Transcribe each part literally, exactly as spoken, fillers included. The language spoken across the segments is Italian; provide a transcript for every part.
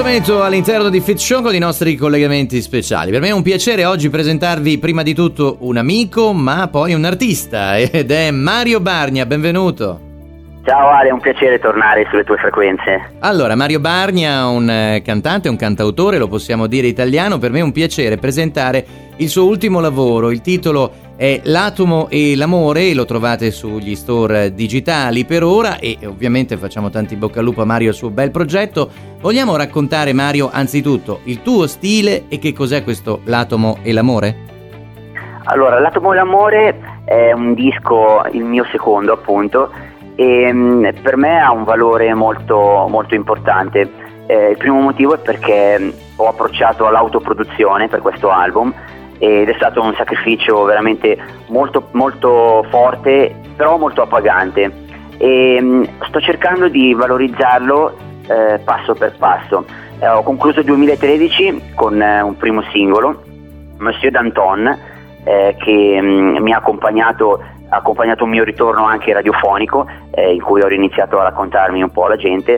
Appuntamento all'interno di Fit Show con i nostri collegamenti speciali. Per me è un piacere oggi presentarvi prima di tutto un amico, ma poi un artista, ed è Mario Bargna. Benvenuto. Ciao Ale, è un piacere tornare sulle tue frequenze. Allora, Mario Bargna, un cantante, un cantautore, lo possiamo dire italiano. Per me è un piacere presentare il suo ultimo lavoro. Il titolo è L'atomo e l'amore, lo trovate sugli store digitali per ora e ovviamente facciamo tanti bocca al lupo a Mario al suo bel progetto. Vogliamo raccontare, Mario, anzitutto il tuo stile e che cos'è questo L'atomo e l'amore? Allora, L'atomo e l'amore è un disco, il mio secondo appunto, e mh, per me ha un valore molto, molto importante. Eh, il primo motivo è perché ho approcciato all'autoproduzione per questo album ed è stato un sacrificio veramente molto, molto forte, però molto appagante, e mh, sto cercando di valorizzarlo eh, passo per passo. Eh, ho concluso il duemilatredici con eh, un primo singolo, Monsieur Danton, eh, che mh, mi ha accompagnato ha accompagnato un mio ritorno anche radiofonico, eh, in cui ho iniziato a raccontarmi un po' alla gente,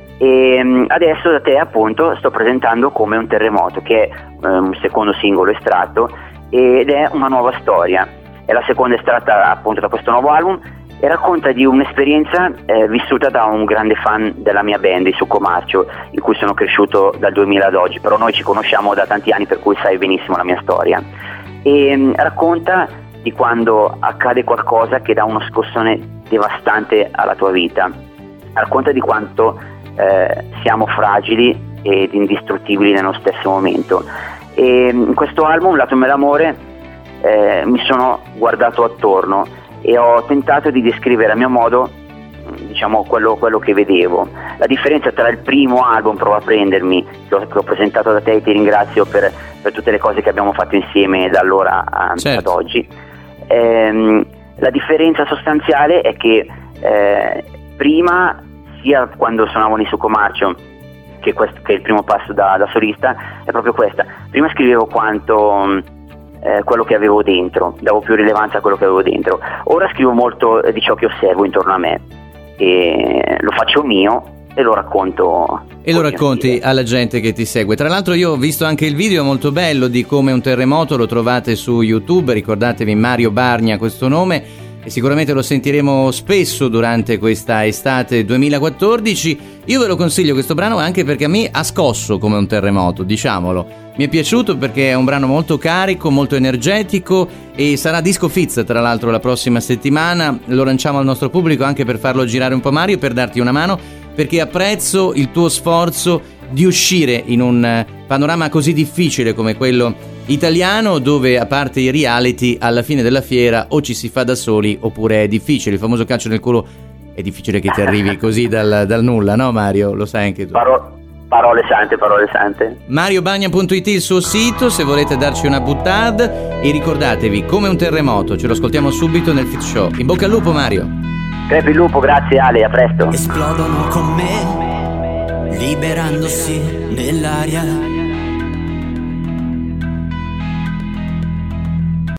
e mh, adesso da te appunto sto presentando Come un terremoto, che è um, un secondo singolo estratto ed è una nuova storia. È la seconda estratta appunto da questo nuovo album e racconta di un'esperienza eh, vissuta da un grande fan della mia band, i Succo Marcio, in cui sono cresciuto dal duemila ad oggi, però noi ci conosciamo da tanti anni per cui sai benissimo la mia storia. E mh, racconta di quando accade qualcosa che dà uno scossone devastante alla tua vita. Racconta di quanto eh, siamo fragili ed indistruttibili nello stesso momento. E in questo album, L'atomo e l'amore, eh, mi sono guardato attorno e ho tentato di descrivere a mio modo, diciamo, quello, quello che vedevo. La differenza tra il primo album, Prova a prendermi, che ho, che ho presentato da te e ti ringrazio per, per tutte le cose che abbiamo fatto insieme da allora a, certo. ad oggi. Ehm, la differenza sostanziale è che eh, prima, sia quando suonavo nei Succo Marcio che, questo, che è il primo passo da, da solista, è proprio questa. Prima scrivevo quanto eh, quello che avevo dentro, davo più rilevanza a quello che avevo dentro. Ora scrivo molto eh, di ciò che osservo intorno a me e lo faccio mio e lo racconto. E lo racconti alla gente che ti segue. Tra l'altro io ho visto anche il video molto bello di Come un terremoto, lo trovate su YouTube, ricordatevi Mario Bargna questo nome e sicuramente lo sentiremo spesso durante questa estate duemilaquattordici. Io ve lo consiglio questo brano anche perché a me ha scosso come un terremoto, diciamolo. Mi è piaciuto perché è un brano molto carico, molto energetico e sarà disco Fizz tra l'altro la prossima settimana. Lo lanciamo al nostro pubblico anche per farlo girare un po', Mario, per darti una mano, perché apprezzo il tuo sforzo di uscire in un panorama così difficile come quello italiano, dove a parte i reality alla fine della fiera o ci si fa da soli oppure è difficile. Il famoso calcio nel culo, è difficile che ti arrivi così dal, dal nulla, no Mario? Lo sai anche tu. Paro- parole sante, parole sante. mario bagna punto it il suo sito se volete darci una buttad, e ricordatevi Come un terremoto, ce lo ascoltiamo subito nel Fit Show. In bocca al lupo Mario. Crepi il lupo, grazie Ale, a presto. Esplodono con me, liberandosi nell'aria.